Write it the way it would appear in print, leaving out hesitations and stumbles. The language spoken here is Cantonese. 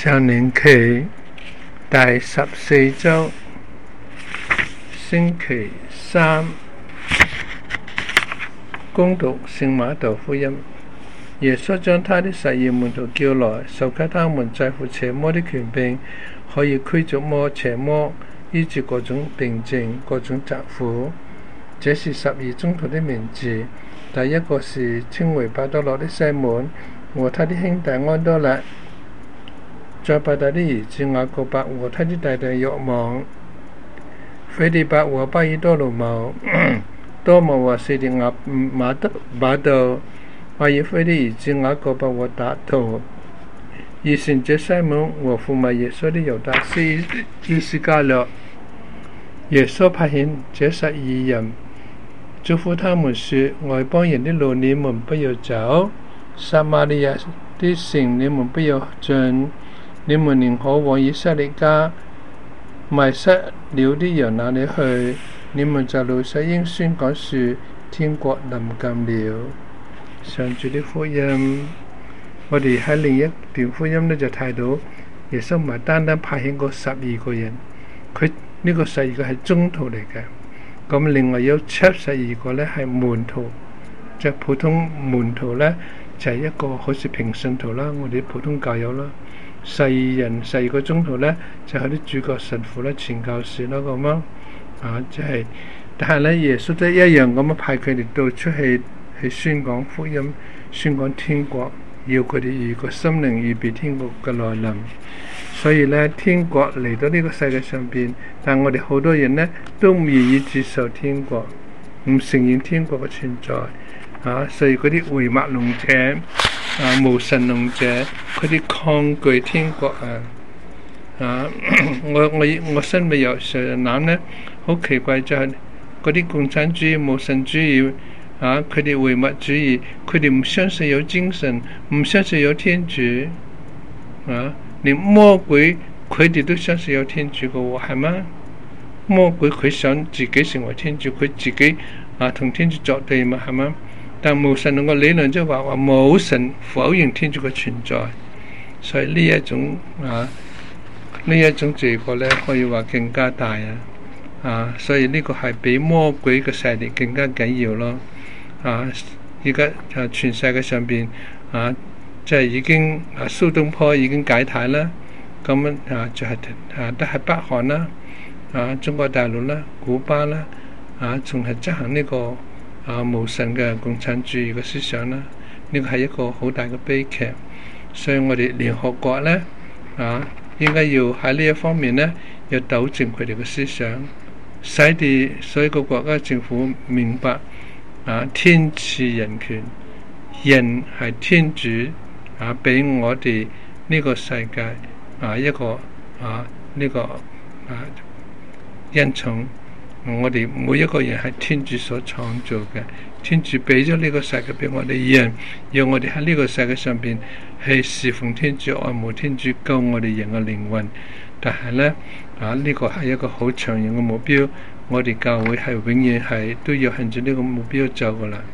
常年期第14周星期三，恭讀聖馬竇福音。耶穌將他的12門徒叫來，授給他們制服邪魔的權柄，可以驅逐邪魔，醫治各種病症、各種疾苦。這是12宗徒的名字。第一個是稱為伯多祿的西門，和他的兄弟安多肋，載伯德的兒子雅各伯和他的弟弟若望，斐理伯和巴爾多祿茂，多默和西狄亞瑪竇，阿爾斐的兒子雅各伯和達圖，二善者西門和負賣耶穌的猶達斯伊斯加略。耶穌派遣這12人，囑咐他們說：外邦人的路你們不要走，撒瑪利亞的城你們不要進，你們寧可往以色列家迷失了的羊那裏去。你們在路上應宣講說：天國臨近了。上主的福音。我哋喺另一段福音呢，就睇到耶穌唔係單單派遣嗰12個人，佢呢個12個係宗徒嚟嘅。咁另外有72個呢係門徒，即係普通門徒呢，就係一個好似平信徒啦，我哋普通教友啦。12個宗徒呢，就係啲主教神父啦、傳教士啦咁樣但係呢，耶穌都一樣咁樣派佢哋到出去宣講福音，宣講天國，要佢哋預個心靈預備天國嘅來臨。所以呢，天國嚟到呢個世界上邊，但我哋好多人呢都唔願意接受天國，唔承認天國嘅存在所以嗰啲唯物論者無神論者，佢哋抗拒天國我心裏有時諗呢，好奇怪，就係嗰啲共產主義、無神主義佢哋唯物主義，佢哋唔相信有精神，唔相信有天主連魔鬼佢哋都相信有天主嘅喎，係嗎？魔鬼佢想自己成為天主，佢自己同天主作對嘛，係嗎？但無神論嘅理論即係話冇神，否認天主嘅存在。所以呢一種罪過呢，可以話更加大所以呢個係比魔鬼嘅勢力更加緊要咯。而家全世界上邊即係已經蘇東坡已經解體啦，咁就係都係北韓啦，中國大陸啦、古巴啦，仲係執行呢個無神嘅共產主義嘅思想啦。呢個係一個好大嘅悲劇，所以我哋聯合國呢應該要喺呢一方面呢，要糾正佢哋嘅思想，使啲所有個國家政府明白天賜人權，人係天主俾我哋呢個世界一個呢個恩寵。我哋每一個人係天主所創造嘅，天主俾咗呢個世界俾我哋人，要我哋喺呢個世界上邊去侍奉天主、愛慕天主、救我哋人嘅靈魂。但係呢呢個係一個好長遠嘅目標，我哋教會係永遠係都要向住呢個目標走噶啦。